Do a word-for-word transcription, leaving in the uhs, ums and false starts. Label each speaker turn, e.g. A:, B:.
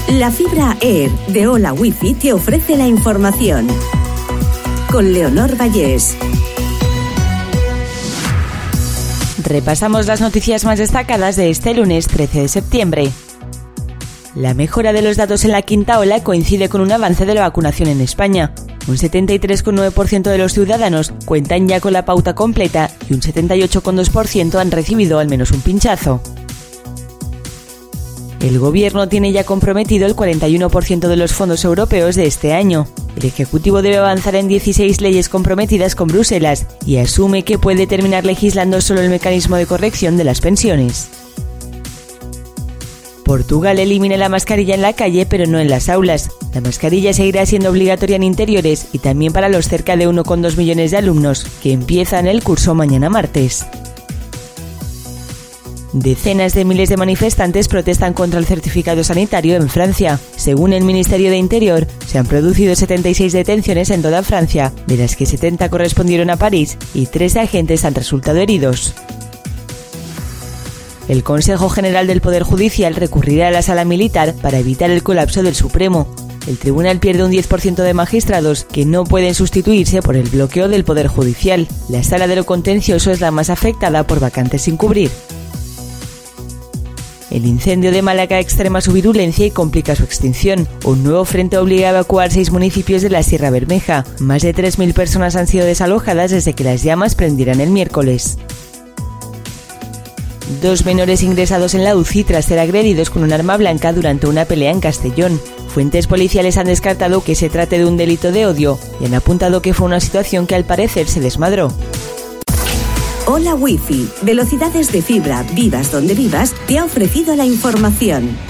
A: La fibra Air de Hola Wifi te ofrece la información. Con Leonor Vallés.
B: Repasamos las noticias más destacadas de este lunes trece de septiembre. La mejora de los datos en la quinta ola coincide con un avance de la vacunación en España. Un setenta y tres coma nueve por ciento de los ciudadanos cuentan ya con la pauta completa y un setenta y ocho coma dos por ciento han recibido al menos un pinchazo. El Gobierno tiene ya comprometido el cuarenta y uno por ciento de los fondos europeos de este año. El Ejecutivo debe avanzar en dieciséis leyes comprometidas con Bruselas y asume que puede terminar legislando solo el mecanismo de corrección de las pensiones. Portugal elimina la mascarilla en la calle, pero no en las aulas. La mascarilla seguirá siendo obligatoria en interiores y también para los cerca de uno coma dos millones de alumnos que empiezan el curso mañana martes. Decenas de miles de manifestantes protestan contra el certificado sanitario en Francia. Según el Ministerio de Interior, se han producido setenta y seis detenciones en toda Francia, de las que setenta correspondieron a París y trece agentes han resultado heridos. El Consejo General del Poder Judicial recurrirá a la Sala Militar para evitar el colapso del Supremo. El tribunal pierde un diez por ciento de magistrados que no pueden sustituirse por el bloqueo del Poder Judicial. La Sala de lo Contencioso es la más afectada por vacantes sin cubrir. El incendio de Málaga extrema su virulencia y complica su extinción. Un nuevo frente obliga a evacuar seis municipios de la Sierra Bermeja. Más de tres mil personas han sido desalojadas desde que las llamas prendieran el miércoles. Dos menores ingresados en la U C I tras ser agredidos con un arma blanca durante una pelea en Castellón. Fuentes policiales han descartado que se trate de un delito de odio y han apuntado que fue una situación que al parecer se desmadró.
A: Hola Wifi, velocidades de fibra, vivas donde vivas, te ha ofrecido la información.